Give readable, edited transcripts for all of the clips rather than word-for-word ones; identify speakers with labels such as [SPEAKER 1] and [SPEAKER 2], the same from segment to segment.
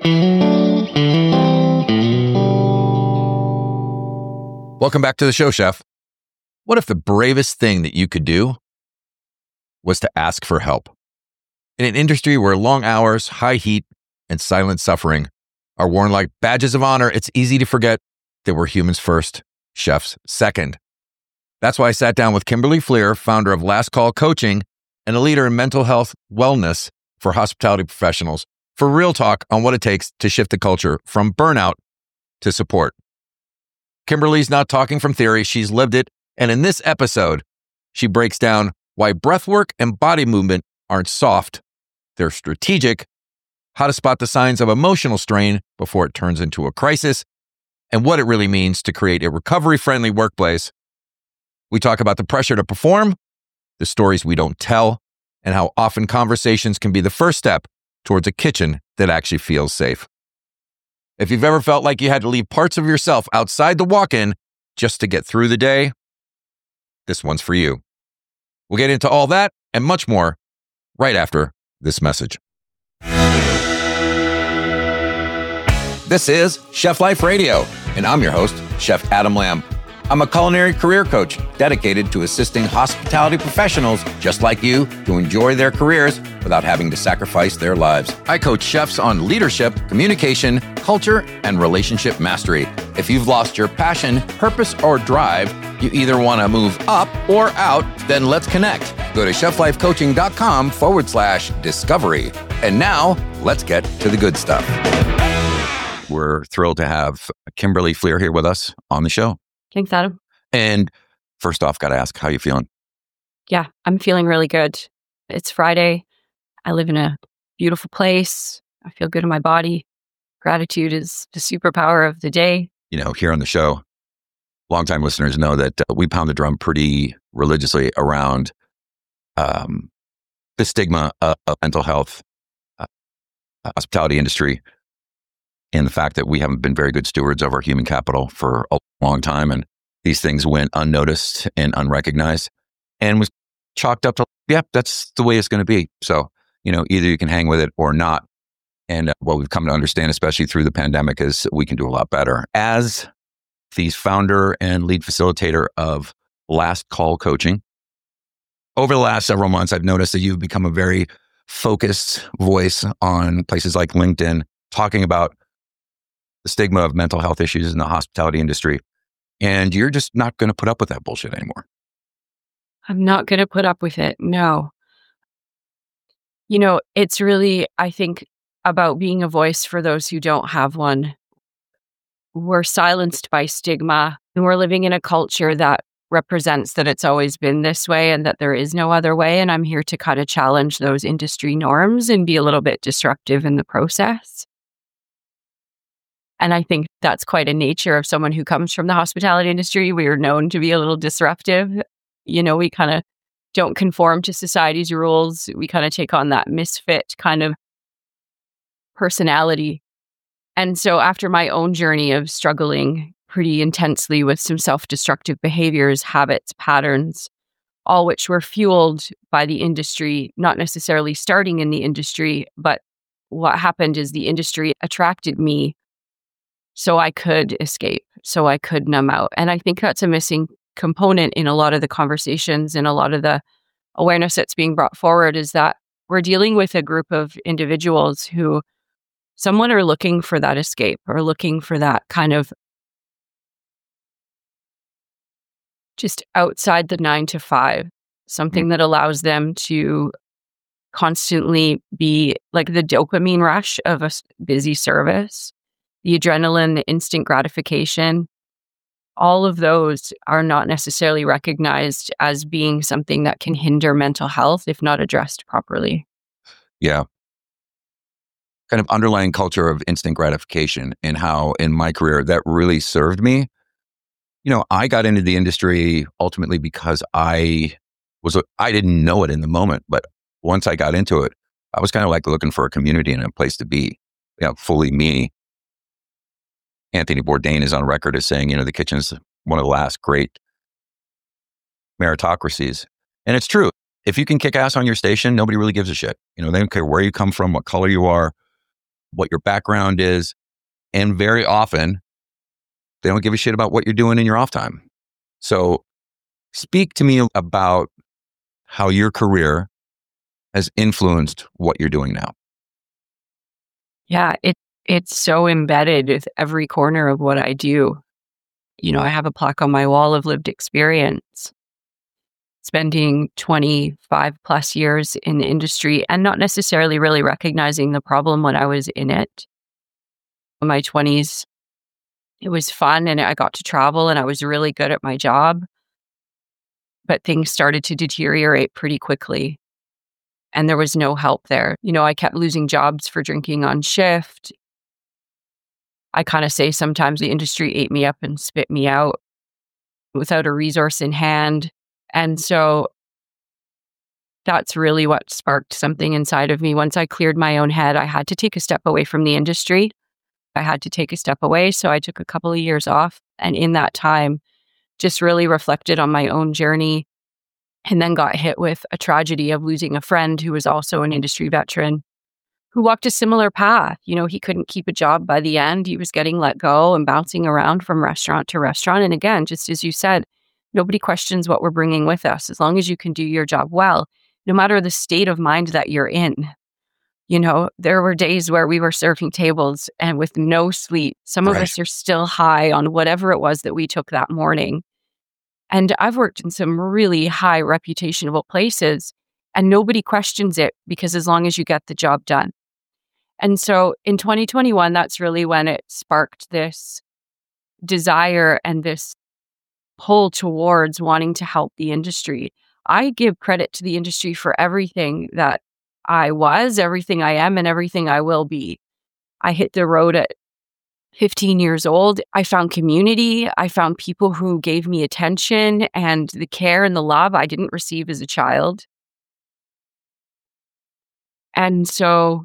[SPEAKER 1] Welcome back to the show, Chef. What if the bravest thing that you could do was to ask for help? In an industry where long hours, high heat, and silent suffering are worn like badges of honor, it's easy to forget that we're humans first, chefs second. That's why I sat down with Kimberly Fleer, founder of Last Call Coaching and a leader in mental health wellness for hospitality professionals, for real talk on what it takes to shift the culture from burnout to support. Kimberly's not talking from theory, she's lived it. And in this episode, she breaks down why breathwork and body movement aren't soft, they're strategic, how to spot the signs of emotional strain before it turns into a crisis, and what it really means to create a recovery-friendly workplace. We talk about the pressure to perform, the stories we don't tell, and how often conversations can be the first step towards a kitchen that actually feels safe. If you've ever felt like you had to leave parts of yourself outside the walk-in just to get through the day, this one's for you. We'll get into all that and much more right after this message. This is Chef Life Radio, and I'm your host, Chef Adam Lamb. I'm a culinary career coach dedicated to assisting hospitality professionals just like you to enjoy their careers without having to sacrifice their lives. I coach chefs on leadership, communication, culture, and relationship mastery. If you've lost your passion, purpose, or drive, you either want to move up or out, then let's connect. Go to cheflifecoaching.com/discovery. And now, let's get to the good stuff. We're thrilled to have Kimberly Fleer here with us on the show.
[SPEAKER 2] Thanks, Adam.
[SPEAKER 1] And first off, got to ask, how you feeling?
[SPEAKER 2] Yeah, I'm feeling really good. It's Friday. I live in a beautiful place. I feel good in my body. Gratitude is the superpower of the day.
[SPEAKER 1] You know, here on the show, longtime listeners know that we pound the drum pretty religiously around the stigma of mental health, hospitality industry, and the fact that we haven't been very good stewards of our human capital for a long time. And these things went unnoticed and unrecognized and was chalked up to, yeah, that's the way it's going to be. So, you know, either you can hang with it or not. And what we've come to understand, especially through the pandemic, is we can do a lot better. As the founder and lead facilitator of Last Call Coaching, over the last several months, I've noticed that you've become a very focused voice on places like LinkedIn, talking about the stigma of mental health issues in the hospitality industry. And you're just not going to put up with that bullshit anymore.
[SPEAKER 2] I'm not going to put up with it. No. You know, it's really, I think, about being a voice for those who don't have one. We're silenced by stigma, and we're living in a culture that represents that it's always been this way and that there is no other way. And I'm here to kind of challenge those industry norms and be a little bit disruptive in the process. And I think that's quite a nature of someone who comes from the hospitality industry. We are known to be a little disruptive. You know, we kind of don't conform to society's rules. We kind of take on that misfit kind of personality. And so after my own journey of struggling pretty intensely with some self-destructive behaviors, habits, patterns, all which were fueled by the industry, not necessarily starting in the industry, but what happened is the industry attracted me so I could escape, so I could numb out. And I think that's a missing component in a lot of the conversations and a lot of the awareness that's being brought forward, is that we're dealing with a group of individuals who someone are looking for that escape or looking for that kind of just outside the 9 to 5, something that allows them to constantly be like the dopamine rush of a busy service, the adrenaline, the instant gratification. All of those are not necessarily recognized as being something that can hinder mental health if not addressed properly.
[SPEAKER 1] Yeah. Kind of underlying culture of instant gratification, and how in my career that really served me. You know, I got into the industry ultimately because I didn't know it in the moment, but once I got into it, I was kind of like looking for a community and a place to be, you know, fully me. Anthony Bourdain is on record as saying, you know, the kitchen's one of the last great meritocracies. And it's true. If you can kick ass on your station, nobody really gives a shit. You know, they don't care where you come from, what color you are, what your background is. And very often, they don't give a shit about what you're doing in your off time. So speak to me about how your career has influenced what you're doing now.
[SPEAKER 2] Yeah, it's so embedded with every corner of what I do. I have a plaque on my wall of lived experience, spending 25 plus years in the industry and not necessarily really recognizing the problem when I was in it. In my 20s, it was fun and I got to travel and I was really good at my job, but things started to deteriorate pretty quickly and there was no help there. I kept losing jobs for drinking on shift. I kind of say sometimes the industry ate me up and spit me out without a resource in hand. And so that's really what sparked something inside of me. Once I cleared my own head, I had to take a step away from the industry. I had to take a step away. So I took a couple of years off. And in that time, just really reflected on my own journey and then got hit with a tragedy of losing a friend who was also an industry veteran who walked a similar path. He couldn't keep a job by the end. He was getting let go and bouncing around from restaurant to restaurant. And again, just as you said, nobody questions what we're bringing with us as long as you can do your job well, no matter the state of mind that you're in. There were days where we were serving tables and with no sleep. Some of us are still high on whatever it was that we took that morning. And I've worked in some really high reputational places and nobody questions it because as long as you get the job done. And so in 2021, that's really when it sparked this desire and this pull towards wanting to help the industry. I give credit to the industry for everything that I was, everything I am, and everything I will be. I hit the road at 15 years old. I found community. I found people who gave me attention and the care and the love I didn't receive as a child. And so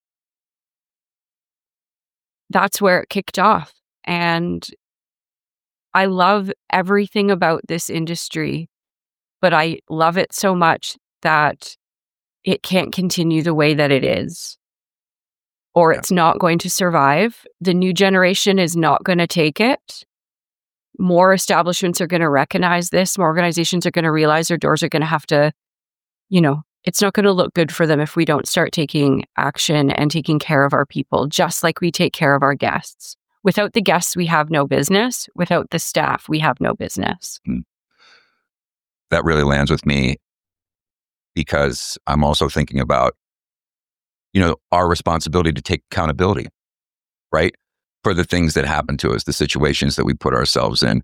[SPEAKER 2] that's where it kicked off. And I love everything about this industry, but I love it so much that it can't continue the way that it is, or it's not going to survive. The new generation is not going to take it. More establishments are going to recognize this. More organizations are going to realize their doors are going to have to, it's not going to look good for them if we don't start taking action and taking care of our people, just like we take care of our guests. Without the guests, we have no business. Without the staff, we have no business.
[SPEAKER 1] That really lands with me because I'm also thinking about, our responsibility to take accountability, right? For the things that happen to us, the situations that we put ourselves in.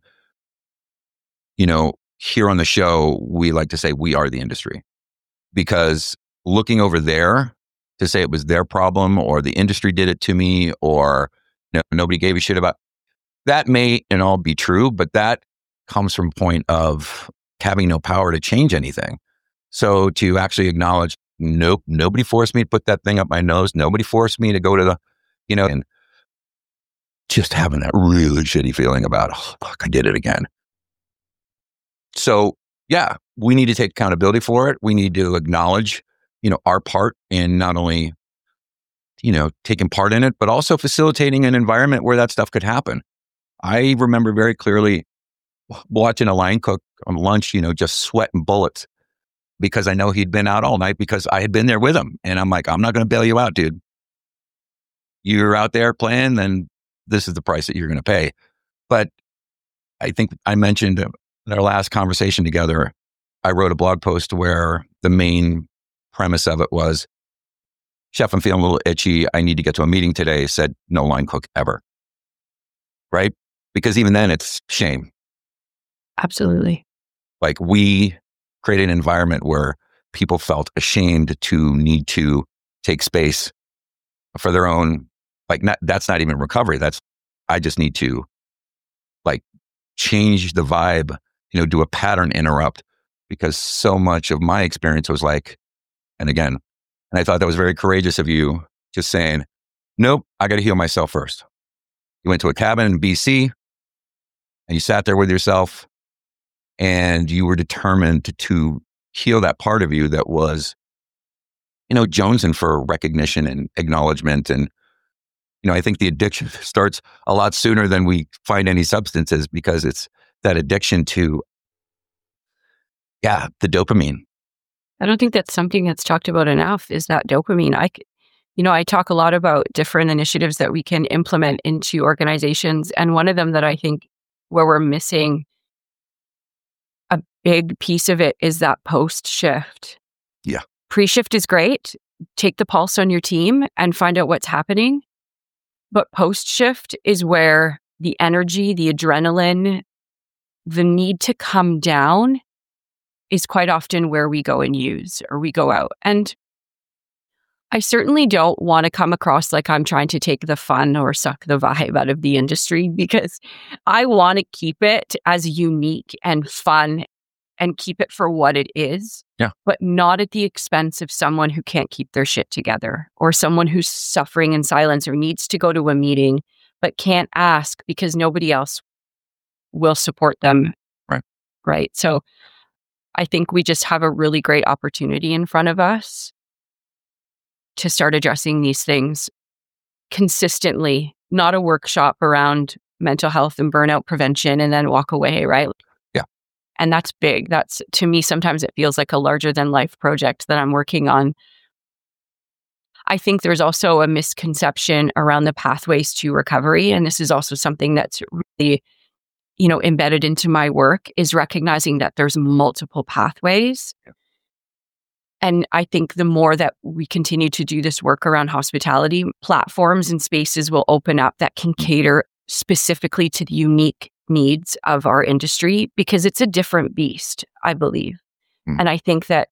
[SPEAKER 1] Here on the show, we like to say we are the industry because looking over there to say it was their problem or the industry did it to me or nobody gave a shit about that may and all be true, but that comes from a point of having no power to change anything. So to actually acknowledge, nope, nobody forced me to put that thing up my nose. Nobody forced me to go to the, and just having that really shitty feeling about, oh, fuck, I did it again. So yeah, we need to take accountability for it. We need to acknowledge, our part in not only, taking part in it, but also facilitating an environment where that stuff could happen. I remember very clearly watching a line cook on lunch, just sweating bullets because I know he'd been out all night because I had been there with him. And I'm like, I'm not going to bail you out, dude. You're out there playing, then this is the price that you're going to pay. But I think I mentioned in our last conversation together, I wrote a blog post where the main premise of it was, Chef, I'm feeling a little itchy. I need to get to a meeting today. Said no line cook ever. Right? Because even then it's shame.
[SPEAKER 2] Absolutely.
[SPEAKER 1] Like we created an environment where people felt ashamed to need to take space for their own, that's not even recovery. I just need to change the vibe, do a pattern interrupt because so much of my experience was and I thought that was very courageous of you just saying, nope, I got to heal myself first. You went to a cabin in BC and you sat there with yourself and you were determined to heal that part of you that was, jonesing for recognition and acknowledgement and I think the addiction starts a lot sooner than we find any substances, because it's that addiction to, the dopamine.
[SPEAKER 2] I don't think that's something that's talked about enough, is that dopamine. I talk a lot about different initiatives that we can implement into organizations. And one of them that I think where we're missing a big piece of it is that post-shift.
[SPEAKER 1] Yeah.
[SPEAKER 2] Pre-shift is great. Take the pulse on your team and find out what's happening. But post-shift is where the energy, the adrenaline, the need to come down is quite often where we go and use, or we go out. And I certainly don't want to come across like I'm trying to take the fun or suck the vibe out of the industry, because I want to keep it as unique and fun and keep it for what it is, but not at the expense of someone who can't keep their shit together, or someone who's suffering in silence or needs to go to a meeting but can't ask because nobody else will support them. Right. So I think we just have a really great opportunity in front of us to start addressing these things consistently, not a workshop around mental health and burnout prevention and then walk away, right?
[SPEAKER 1] Yeah.
[SPEAKER 2] And that's big. That's, to me, sometimes it feels like a larger than life project that I'm working on. I think there's also a misconception around the pathways to recovery. And this is also something that's really, embedded into my work, is recognizing that there's multiple pathways. Yeah. And I think the more that we continue to do this work around hospitality, platforms and spaces will open up that can cater specifically to the unique needs of our industry, because it's a different beast, I believe. And I think that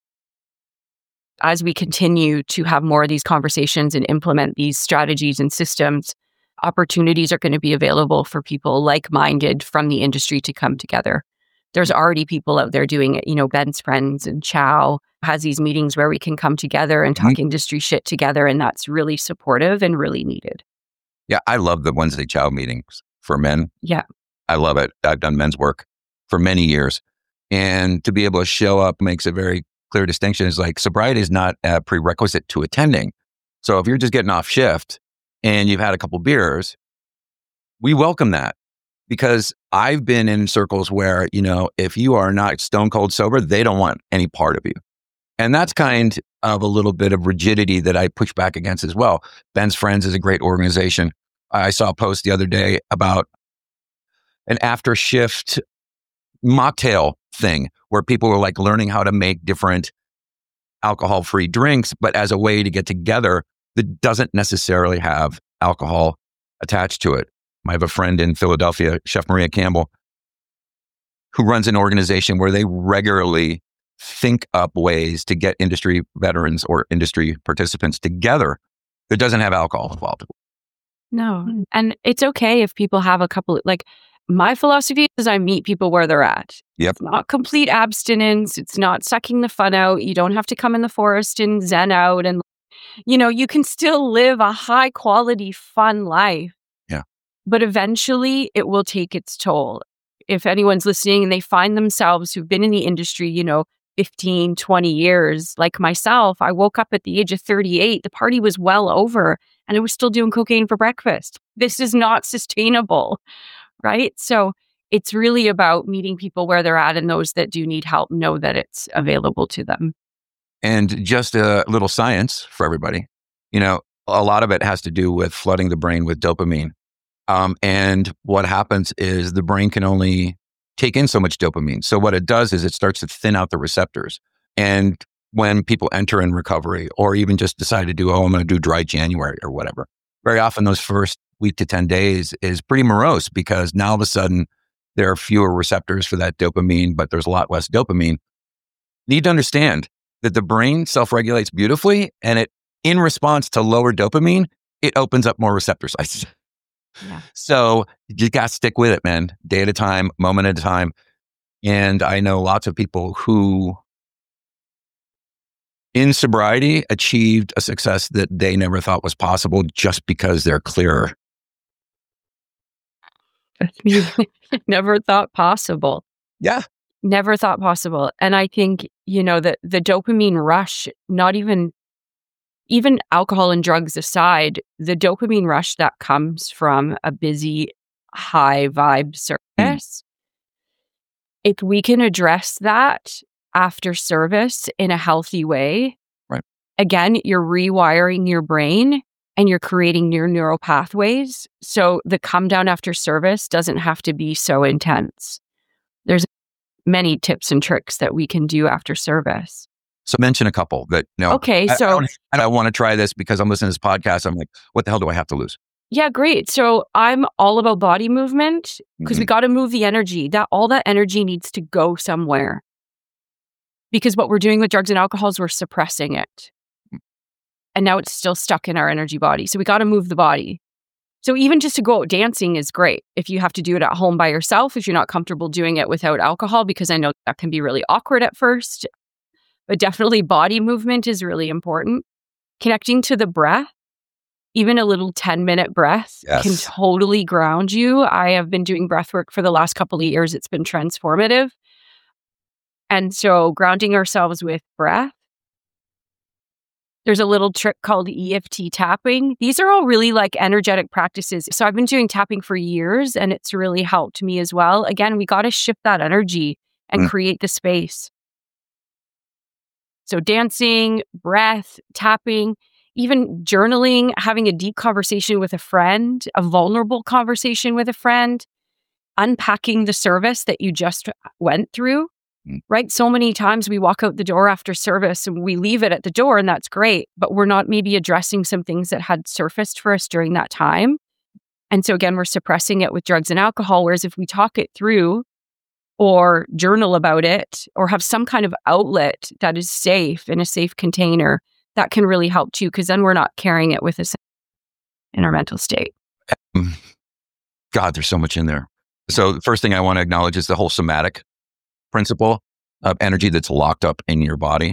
[SPEAKER 2] as we continue to have more of these conversations and implement these strategies and systems, opportunities are going to be available for people like-minded from the industry to come together. There's already people out there doing it. Ben's Friends and Chow has these meetings where we can come together and talk industry shit together. And that's really supportive and really needed.
[SPEAKER 1] Yeah, I love the Wednesday Chow meetings for men.
[SPEAKER 2] Yeah.
[SPEAKER 1] I love it. I've done men's work for many years. And to be able to show up makes a very clear distinction. Is like, sobriety is not a prerequisite to attending. So if you're just getting off shift and you've had a couple beers, we welcome that. Because I've been in circles where, if you are not stone cold sober, they don't want any part of you. And that's kind of a little bit of rigidity that I push back against as well. Ben's Friends is a great organization. I saw a post the other day about an after shift mocktail thing where people were like learning how to make different alcohol-free drinks, but as a way to get together that doesn't necessarily have alcohol attached to it. I have a friend in Philadelphia, Chef Maria Campbell, who runs an organization where they regularly think up ways to get industry veterans or industry participants together that doesn't have alcohol involved.
[SPEAKER 2] No. And it's okay if people have a couple, like, my philosophy is I meet people where they're at.
[SPEAKER 1] Yep.
[SPEAKER 2] It's not complete abstinence. It's not sucking the fun out. You don't have to come in the forest and zen out. And, you can still live a high quality, fun life.
[SPEAKER 1] Yeah.
[SPEAKER 2] But eventually it will take its toll. If anyone's listening and they find themselves who've been in the industry, 15, 20 years, like myself, I woke up at the age of 38. The party was well over and I was still doing cocaine for breakfast. This is not sustainable, right? So it's really about meeting people where they're at, and those that do need help know that it's available to them.
[SPEAKER 1] And just a little science for everybody. A lot of it has to do with flooding the brain with dopamine. And what happens is the brain can only take in so much dopamine. So what it does is it starts to thin out the receptors. And when people enter in recovery, or even just decide to do, I'm going to do dry January or whatever, very often those first week to 10 days is pretty morose, because now all of a sudden there are fewer receptors for that dopamine, but there's a lot less dopamine. You need to understand that the brain self-regulates beautifully, and in response to lower dopamine, it opens up more receptor sites.
[SPEAKER 2] Yeah.
[SPEAKER 1] So you got to stick with it, man. Day at a time, moment at a time. And I know lots of people who in sobriety achieved a success that they never thought was possible just because they're clearer.
[SPEAKER 2] You never thought possible.
[SPEAKER 1] Yeah.
[SPEAKER 2] Never thought possible. And I think, the dopamine rush, not even, even alcohol and drugs aside, the dopamine rush that comes from a busy, high vibe service, if we can address that after service in a healthy way,
[SPEAKER 1] right.
[SPEAKER 2] Again, you're rewiring your brain and you're creating new neural pathways. So the come down after service doesn't have to be so intense. There's many tips and tricks that we can do after service.
[SPEAKER 1] So mention a couple that,
[SPEAKER 2] Okay, so
[SPEAKER 1] I want to try this because I'm listening to this podcast. I'm like, what the hell do I have to lose?
[SPEAKER 2] yeah, great. So I'm all about body movement because we got to move the energy. All that energy needs to go somewhere. Because what we're doing with drugs and alcohol is we're suppressing it. And now it's still stuck in our energy body. So we got to move the body. So even just to go out dancing is great. If you have to do it at home by yourself, if you're not comfortable doing it without alcohol, because I know that can be really awkward at first. But definitely body movement is really important. Connecting to the breath, even a little 10-minute breath can totally ground you. I have been doing breath work for the last couple of years. It's been transformative. And so grounding ourselves with breath. There's a little trick called EFT tapping. These are all really like energetic practices. So I've been doing tapping for years and it's really helped me as well. Again, we got to shift that energy and create the space. So dancing, breath, tapping, even journaling, having a deep conversation with a friend, a vulnerable conversation with a friend, unpacking the service that you just went through, right? So many times we walk out the door after service and we leave it at the door and that's great, but we're not maybe addressing some things that had surfaced for us during that time. And so again, we're suppressing it with drugs and alcohol. Whereas if we talk it through or journal about it or have some kind of outlet that is safe in a safe container, that can really help too, because then we're not carrying it with us in our mental state.
[SPEAKER 1] God, there's so much in there. So the first thing I want to acknowledge is the whole somatic principle of energy that's locked up in your body,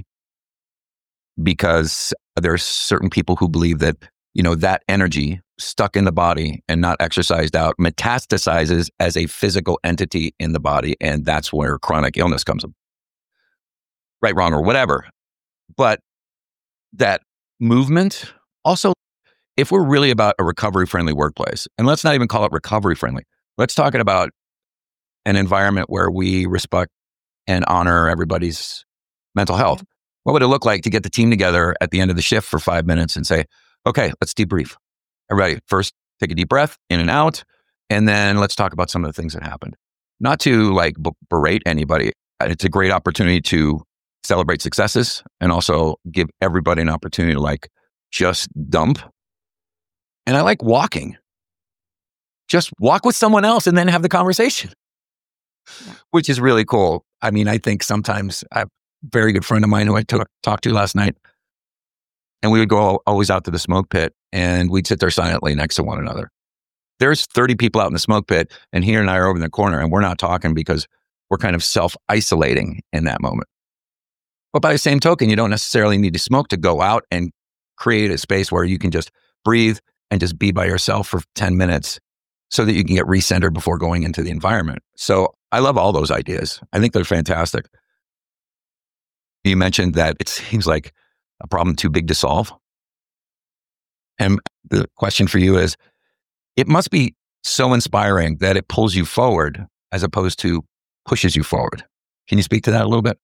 [SPEAKER 1] because there's certain people who believe that, that energy stuck in the body and not exercised out metastasizes as a physical entity in the body. And that's where chronic illness comes from. Right, wrong, or whatever. But that movement also, if we're really about a recovery-friendly workplace, and let's not even call it recovery-friendly, let's talk about an environment where we respect and honor everybody's mental health. What would it look like to get the team together at the end of the shift for 5 minutes and say, okay, let's debrief. Everybody, first take a deep breath in and out, and then let's talk about some of the things that happened. Not to berate anybody. It's a great opportunity to celebrate successes and also give everybody an opportunity to just dump. And I like walking. Just walk with someone else and then have the conversation, which is really cool. I mean, I think sometimes I have a very good friend of mine who I talked to last night, and we would go always out to the smoke pit and we'd sit there silently next to one another. There's 30 people out in the smoke pit and he and I are over in the corner and we're not talking because we're kind of self-isolating in that moment. But by the same token, you don't necessarily need to smoke to go out and create a space where you can just breathe and just be by yourself for 10 minutes so that you can get recentered before going into the environment. So I love all those ideas. I think they're fantastic. You mentioned that it seems like a problem too big to solve. And the question for you is, it must be so inspiring that it pulls you forward as opposed to pushes you forward. Can you speak to that a little bit?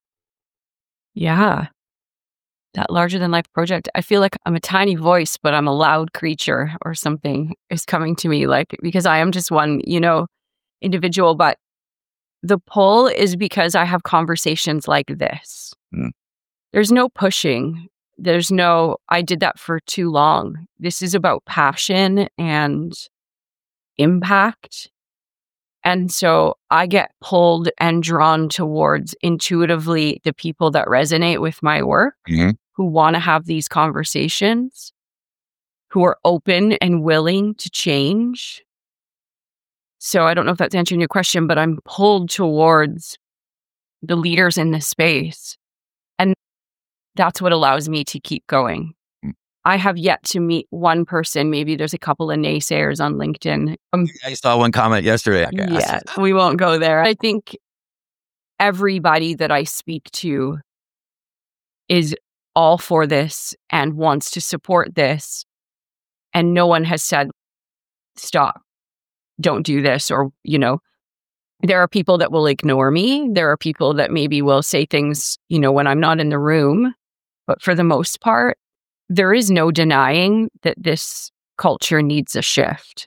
[SPEAKER 2] Yeah. That larger than life project. I feel like I'm a tiny voice, but I'm a loud creature or something is coming to me, because I am just one, individual, but the pull is because I have conversations like this. There's no pushing. There's no, I did that for too long. This is about passion and impact. And so I get pulled and drawn towards intuitively the people that resonate with my work, who want to have these conversations, who are open and willing to change. So I don't know if that's answering your question, but I'm pulled towards the leaders in this space. And that's what allows me to keep going. I have yet to meet one person. Maybe there's a couple of naysayers on LinkedIn.
[SPEAKER 1] I saw one comment yesterday.
[SPEAKER 2] Yeah, we won't go there. I think everybody that I speak to is all for this and wants to support this. And no one has said, stop, don't do this. Or, there are people that will ignore me. There are people that maybe will say things, when I'm not in the room. But for the most part, there is no denying that this culture needs a shift.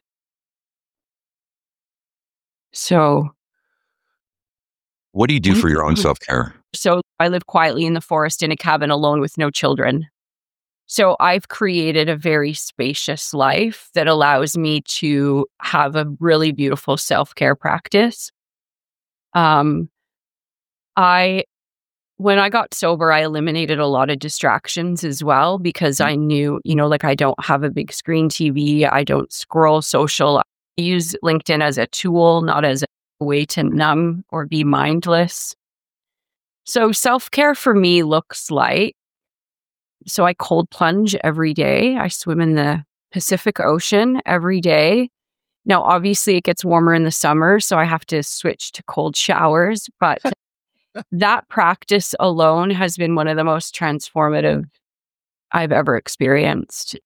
[SPEAKER 2] So,
[SPEAKER 1] what do you do for your own self-care?
[SPEAKER 2] So I live quietly in the forest in a cabin alone with no children. So I've created a very spacious life that allows me to have a really beautiful self-care practice. When I got sober, I eliminated a lot of distractions as well because I knew, I don't have a big screen TV. I don't scroll social. I use LinkedIn as a tool, not as a way to numb or be mindless. So self-care for me looks like, so I cold plunge every day. I swim in the Pacific Ocean every day. Now, obviously it gets warmer in the summer, so I have to switch to cold showers, but that practice alone has been one of the most transformative I've ever experienced.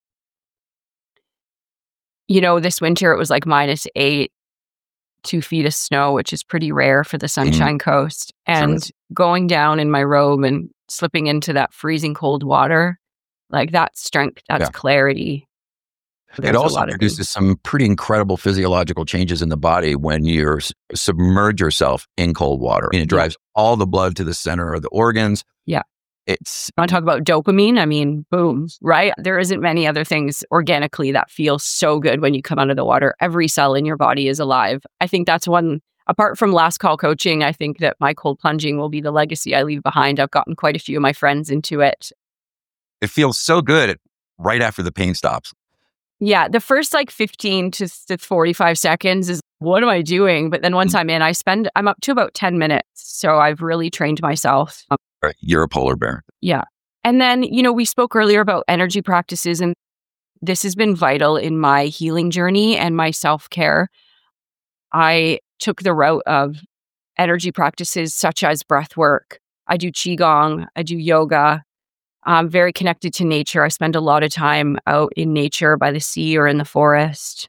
[SPEAKER 2] This winter it was like -8, 2 feet of snow, which is pretty rare for the Sunshine Coast. And going down in my robe and slipping into that freezing cold water, like that's strength, that's clarity.
[SPEAKER 1] It also produces some pretty incredible physiological changes in the body when you submerge yourself in cold water. And it drives all the blood to the center of the organs.
[SPEAKER 2] Yeah.
[SPEAKER 1] I
[SPEAKER 2] want to talk about dopamine? I mean, boom, right? There isn't many other things organically that feel so good when you come out of the water. Every cell in your body is alive. I think that's one, apart from last call coaching, I think that my cold plunging will be the legacy I leave behind. I've gotten quite a few of my friends into it.
[SPEAKER 1] It feels so good right after the pain stops.
[SPEAKER 2] Yeah, the first 15 to 45 seconds is, what am I doing? But then once I'm in, I'm up to about 10 minutes. So I've really trained myself.
[SPEAKER 1] You're a polar bear.
[SPEAKER 2] Yeah. And then, we spoke earlier about energy practices, and this has been vital in my healing journey and my self-care. I took the route of energy practices such as breath work. I do Qigong, I do yoga. I'm very connected to nature. I spend a lot of time out in nature by the sea or in the forest.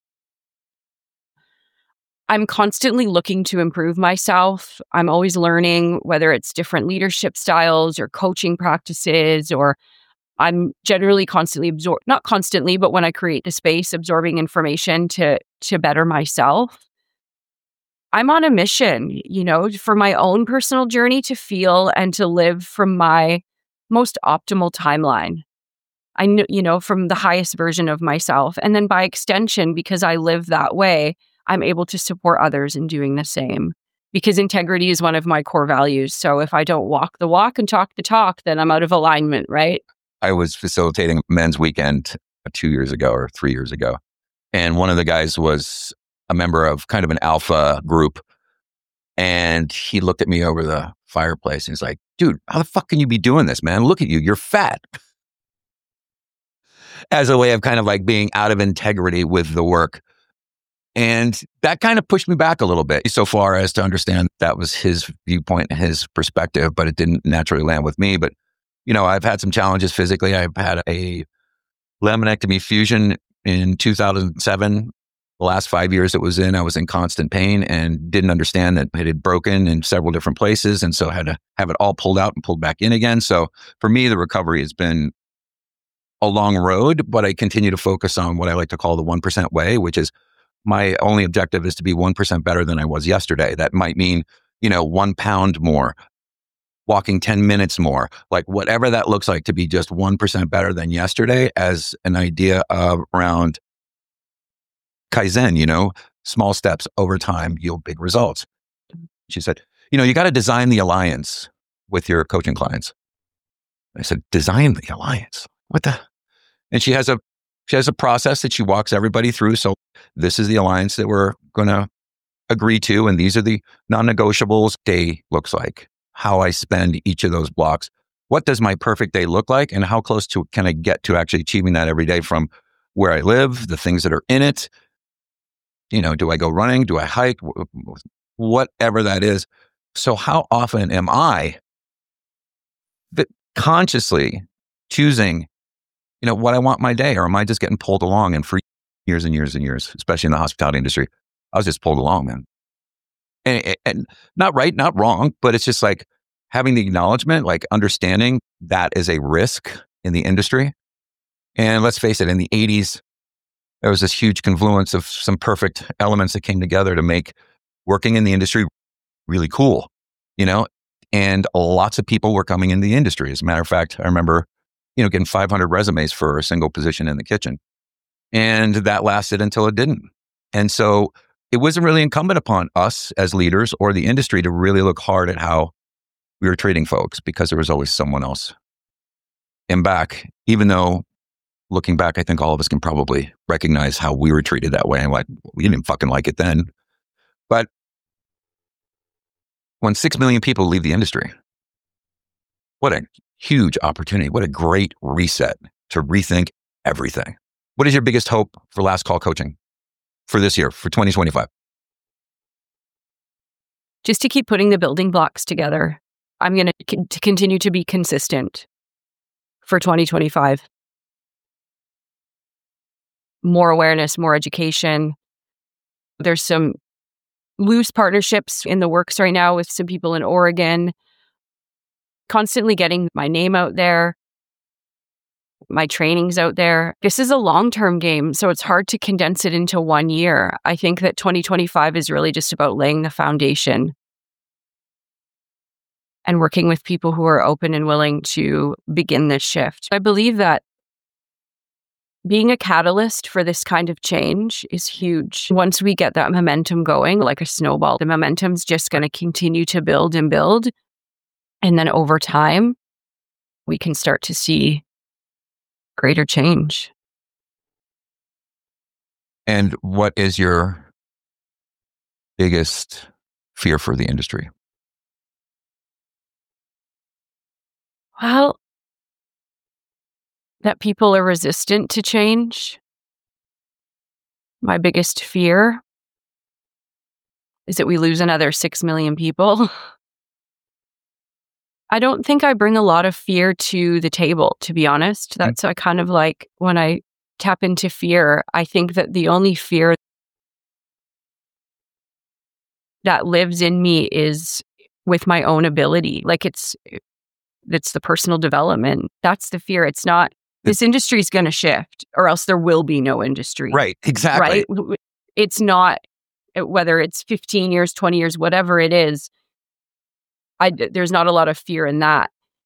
[SPEAKER 2] I'm constantly looking to improve myself. I'm always learning, whether it's different leadership styles or coaching practices, or I'm generally constantly not constantly, but when I create the space, absorbing information to better myself. I'm on a mission, for my own personal journey to feel and to live from my most optimal timeline. I know, from the highest version of myself. And then by extension, because I live that way, I'm able to support others in doing the same. Because integrity is one of my core values. So if I don't walk the walk and talk the talk, then I'm out of alignment, right?
[SPEAKER 1] I was facilitating a men's weekend 2 years ago or 3 years ago. And one of the guys was a member of kind of an alpha group. And he looked at me over the fireplace and he's like, dude, how the fuck can you be doing this, man? Look at you, you're fat. As a way of kind of being out of integrity with the work. And that kind of pushed me back a little bit, so far as to understand that was his viewpoint and his perspective, but it didn't naturally land with me. But, I've had some challenges physically. I've had a laminectomy fusion in 2007. The last 5 years I was in constant pain and didn't understand that it had broken in several different places. And so I had to have it all pulled out and pulled back in again. So for me, the recovery has been a long road, but I continue to focus on what I like to call the 1% way, which is my only objective is to be 1% better than I was yesterday. That might mean, 1 pound more, walking 10 minutes more, whatever that looks like, to be just 1% better than yesterday, as an idea of around Kaizen, small steps over time yield big results. She said, you got to design the alliance with your coaching clients. I said, design the alliance? What the? And she has a process that she walks everybody through. So this is the alliance that we're going to agree to. And these are the non-negotiables. Day looks like, how I spend each of those blocks. What does my perfect day look like? And how close to can I get to actually achieving that every day from where I live, the things that are in it? Do I go running? Do I hike? Whatever that is. So how often am I consciously choosing, what I want my day, or am I just getting pulled along? And for years and years and years, especially in the hospitality industry, I was just pulled along, man. And not right, not wrong, but it's just like having the acknowledgement, like understanding that is a risk in the industry. And let's face it, in the 80s, there was this huge confluence of some perfect elements that came together to make working in the industry really cool, and lots of people were coming in the industry. As a matter of fact, I remember, getting 500 resumes for a single position in the kitchen. And that lasted until it didn't. And so it wasn't really incumbent upon us as leaders or the industry to really look hard at how we were treating folks, because there was always someone else in back. Even though, looking back, I think all of us can probably recognize how we were treated that way. And like, we didn't fucking like it then. But when 6 million people leave the industry, what a huge opportunity. What a great reset to rethink everything. What is your biggest hope for Last Call Coaching for this year, for 2025?
[SPEAKER 2] Just to keep putting the building blocks together. I'm going to continue to be consistent for 2025. More awareness, more education. There's some loose partnerships in the works right now with some people in Oregon. Constantly getting my name out there, my trainings out there. This is a long-term game, so it's hard to condense it into 1 year. I think that 2025 is really just about laying the foundation and working with people who are open and willing to begin this shift. I believe that being a catalyst for this kind of change is huge. Once we get that momentum going, like a snowball, the momentum's just going to continue to build and build. And then over time, we can start to see greater change.
[SPEAKER 1] And what is your biggest fear for the industry?
[SPEAKER 2] Well, that people are resistant to change. My biggest fear is that we lose another 6 million people. I don't think I bring a lot of fear to the table, to be honest. That's I kind of like when I tap into fear, I think that the only fear that lives in me is with my own ability. Like it's the personal development. That's the fear. It's not, this industry is going to shift or else there will be no industry.
[SPEAKER 1] Right, exactly.
[SPEAKER 2] Right? It's not, whether it's 15 years, 20 years, whatever it is, there's not a lot of fear in that.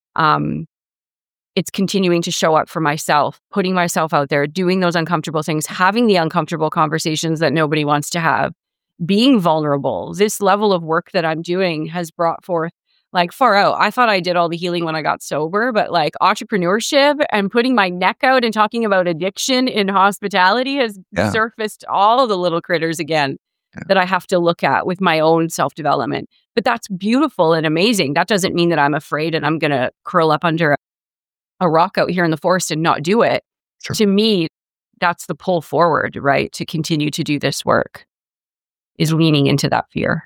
[SPEAKER 2] It's continuing to show up for myself, putting myself out there, doing those uncomfortable things, having the uncomfortable conversations that nobody wants to have, being vulnerable. This level of work that I'm doing has brought forth, like, far out. I thought I did all the healing when I got sober, but like entrepreneurship and putting my neck out and talking about addiction in hospitality has surfaced all the little critters again that I have to look at with my own self-development. But that's beautiful and amazing. That doesn't mean that I'm afraid and I'm going to curl up under a rock out here in the forest and not do it.
[SPEAKER 1] Sure.
[SPEAKER 2] To me, that's the pull forward, right? To continue to do this work is leaning into that fear.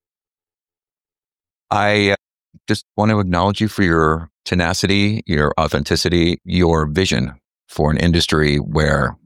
[SPEAKER 1] I just want to acknowledge you for your tenacity, your authenticity, your vision for an industry where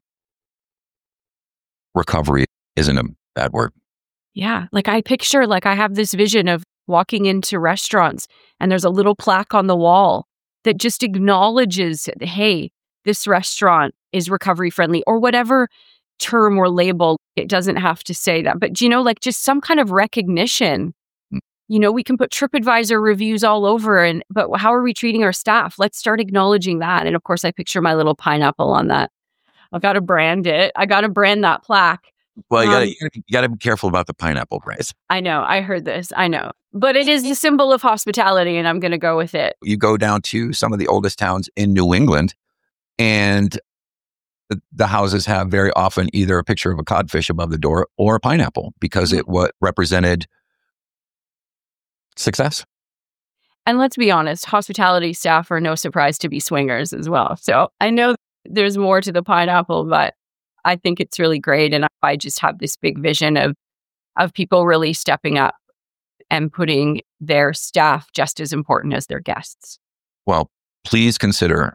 [SPEAKER 1] recovery isn't a bad word.
[SPEAKER 2] Yeah. Like I picture, like I have this vision of walking into restaurants and there's a little plaque on the wall that just acknowledges, hey, this restaurant is recovery friendly or whatever term or label. It doesn't have to say that, but like just some kind of recognition. We can put TripAdvisor reviews all over, but how are we treating our staff? Let's start acknowledging that. And of course, I picture my little pineapple on that. I've got to brand it. I got to brand that plaque.
[SPEAKER 1] Well, you got to be careful about the pineapple brand.
[SPEAKER 2] I know. I heard this. I know. But it is the symbol of hospitality, and I'm going to go with it.
[SPEAKER 1] You go down to some of the oldest towns in New England, and the houses have very often either a picture of a codfish above the door or a pineapple because it represented success.
[SPEAKER 2] And let's be honest, hospitality staff are no surprise to be swingers as well. So I know there's more to the pineapple, but I think it's really great. And I just have this big vision of people really stepping up and putting their staff just as important as their guests.
[SPEAKER 1] Well, please consider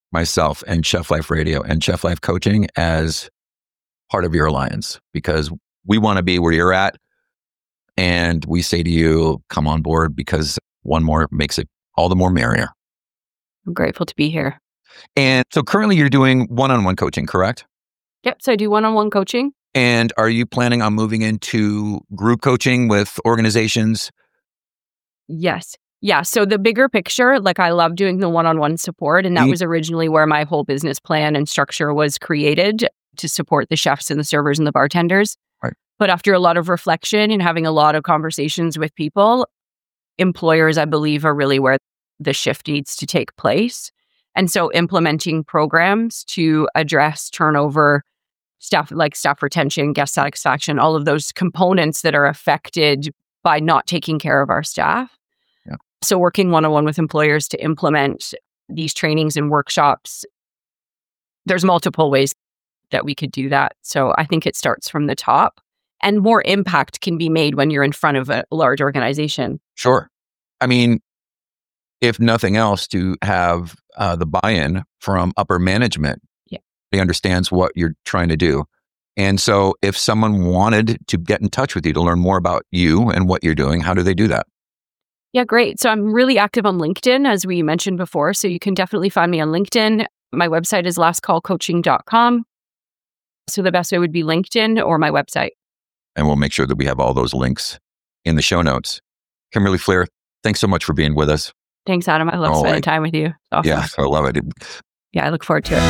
[SPEAKER 1] myself and Chef Life Radio and Chef Life Coaching as part of your alliance, because we want to be where you're at. And we say to you, come on board, because one more makes it all the more merrier.
[SPEAKER 2] I'm grateful to be here.
[SPEAKER 1] And so currently you're doing one-on-one coaching, correct?
[SPEAKER 2] Yep. So I do one-on-one coaching.
[SPEAKER 1] And are you planning on moving into group coaching with organizations?
[SPEAKER 2] Yes. Yeah. So the bigger picture, like I love doing the one-on-one support. And that was originally where my whole business plan and structure was created, to support the chefs and the servers and the bartenders.
[SPEAKER 1] Right.
[SPEAKER 2] But after a lot of reflection and having a lot of conversations with people, employers, I believe, are really where the shift needs to take place. And so implementing programs to address turnover, staff retention, guest satisfaction, all of those components that are affected by not taking care of our staff.
[SPEAKER 1] Yeah.
[SPEAKER 2] So working one-on-one with employers to implement these trainings and workshops, there's multiple ways that we could do that. So I think it starts from the top, and more impact can be made when you're in front of a large organization.
[SPEAKER 1] Sure. I mean, if nothing else, to have the buy-in from upper management.
[SPEAKER 2] Yeah.
[SPEAKER 1] He understands what you're trying to do. And so if someone wanted to get in touch with you to learn more about you and what you're doing, how do they do that?
[SPEAKER 2] Yeah, great. So I'm really active on LinkedIn, as we mentioned before. So you can definitely find me on LinkedIn. My website is lastcallcoaching.com. So the best way would be LinkedIn or my website.
[SPEAKER 1] And we'll make sure that we have all those links in the show notes. Kimberly Fleer, thanks so much for being with us.
[SPEAKER 2] Thanks, Adam. I love spending time with you. Awesome.
[SPEAKER 1] Yeah, I love it.
[SPEAKER 2] Yeah, I look forward to it.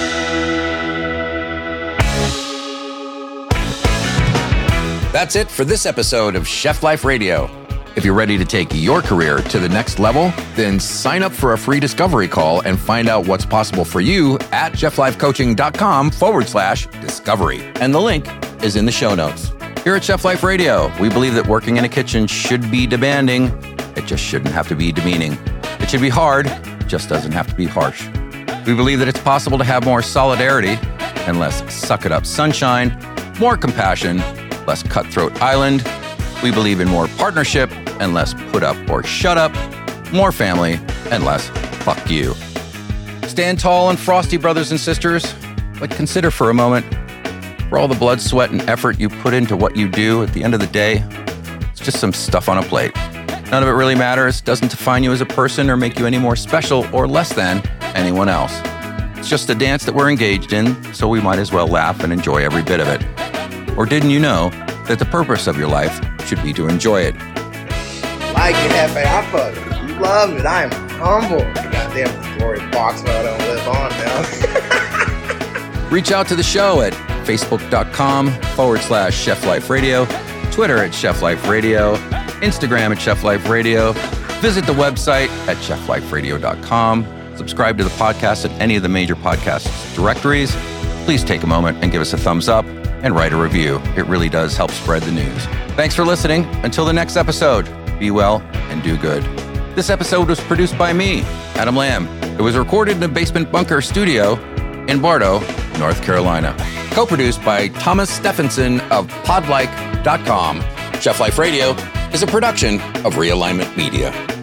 [SPEAKER 1] That's it for this episode of Chef Life Radio. If you're ready to take your career to the next level, then sign up for a free discovery call and find out what's possible for you at cheflifecoaching.com/discovery. And the link is in the show notes. Here at Chef Life Radio, we believe that working in a kitchen should be demanding. It just shouldn't have to be demeaning. It should be hard, it just doesn't have to be harsh. We believe that it's possible to have more solidarity and less suck it up sunshine, more compassion, less cutthroat island. We believe in more partnership and less put up or shut up, more family and less fuck you. Stand tall and frosty, brothers and sisters, but consider for a moment, for all the blood, sweat, and effort you put into what you do, at the end of the day, it's just some stuff on a plate. None of it really matters, doesn't define you as a person or make you any more special or less than anyone else. It's just a dance that we're engaged in, so we might as well laugh and enjoy every bit of it. Or didn't you know that the purpose of your life should be to enjoy it?
[SPEAKER 3] Like it, Hefe. I fucking love it. I am humble. Goddamn Glory Box, but I don't live on now.
[SPEAKER 1] Reach out to the show at facebook.com/Chef Life Radio, Twitter at Chef Life Radio, Instagram at Chef Life Radio. Visit the website at chefliferadio.com. Subscribe to the podcast at any of the major podcast directories. Please take a moment and give us a thumbs up and write a review. It really does help spread the news. Thanks for listening. Until the next episode, be well and do good. This episode was produced by me, Adam Lamb. It was recorded in the Basement Bunker studio in Bartow, North Carolina. Co-produced by Thomas Stephenson of podlike.com. Chef Life Radio is a production of Realignment Media.